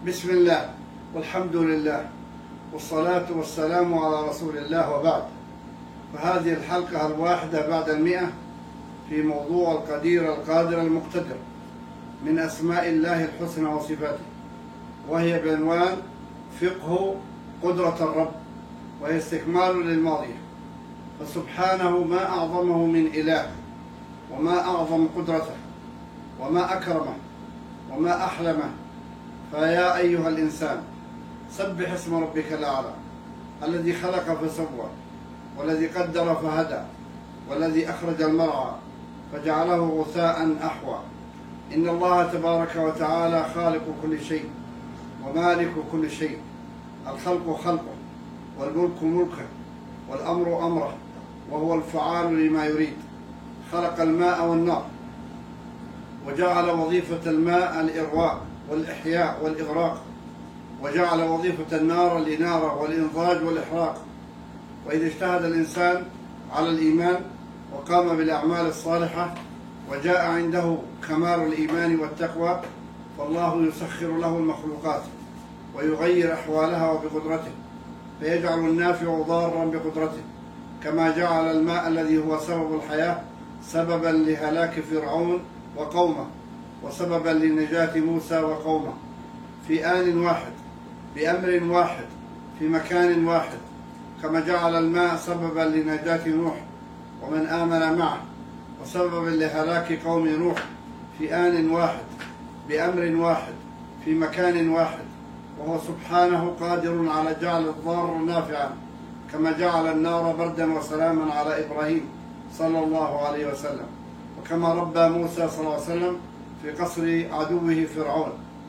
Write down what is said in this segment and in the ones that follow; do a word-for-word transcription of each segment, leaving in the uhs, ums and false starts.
بسم الله والحمد لله والصلاة والسلام على رسول الله، وبعد. فهذه الحلقة الواحدة بعد المئة في موضوع القدير القادر المقتدر من أسماء الله الحسنى وصفاته، وهي بعنوان فقه قدرة الرب، وهي استكمال للماضية. فسبحانه ما أعظمه من إله، وما أعظم قدرته، وما أكرمه، وما أحلمه. فيا أيها الإنسان سبح اسم ربك الأعلى، الذي خلق فسوى، والذي قدر فهدى، والذي أخرج المرعى فجعله غثاء أحوى. إن الله تبارك وتعالى خالق كل شيء ومالك كل شيء. الخلق خلقه، والملك ملكه، والأمر أمره، وهو الفعال لما يريد. خلق الماء والنار، وجعل وظيفة الماء الإرواء والإحياء والإغراق، وجعل وظيفة النار الإنارة والإنضاج والإحراق. وإذا اجتهد الإنسان على الإيمان وقام بالأعمال الصالحة وجاء عنده كمال الإيمان والتقوى، فالله يسخر له المخلوقات ويغير أحوالها وبقدرته، فيجعل النافع ضارا بقدرته، كما جعل الماء الذي هو سبب الحياة سببا لهلاك فرعون وقومه، وسببا لنجاة موسى وقومه، في آن واحد، بأمر واحد، في مكان واحد، كما جعل الماء سببا لنجاة نوح ومن آمن معه، وسببا لهلاك قوم نوح، في آن واحد، بأمر واحد، في مكان واحد. وهو سبحانه قادر على جعل الضار نافعا، كما جعل النار بردا وسلاما على إبراهيم صلى الله عليه وسلم، وكما ربى موسى صلى الله عليه وسلم في قصر عدوه فرعون.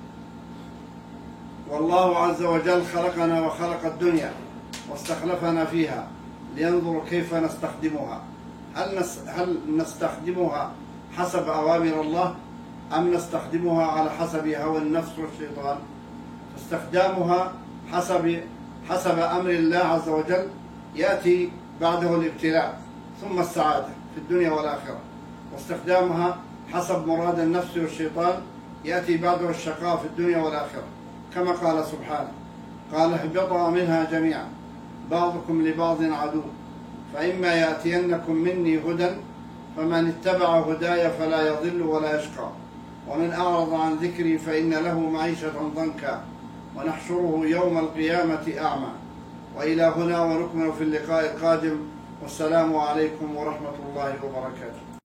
والله عز وجل خلقنا وخلق الدنيا واستخلفنا فيها لينظر كيف نستخدمها. هل هل نستخدمها حسب أوامر الله، أم نستخدمها على حسب هوى النفس والشيطان؟ استخدامها حسب حسب أمر الله عز وجل يأتي بعده الابتلاء ثم السعادة في الدنيا والآخرة، واستخدامها حسب مراد النفس والشيطان يأتي بعده الشقاء في الدنيا والآخرة، كما قال سبحانه: قال اهبطا منها جميعا بعضكم لبعض عدو، فإما يأتينكم مني هدى فمن اتبع هداي فلا يضل ولا يشقى، ومن أعرض عن ذكري فإن له معيشة ضنكا ونحشره يوم القيامة أعمى. وإلى هنا ونكمل في اللقاء القادم، والسلام عليكم ورحمة الله وبركاته.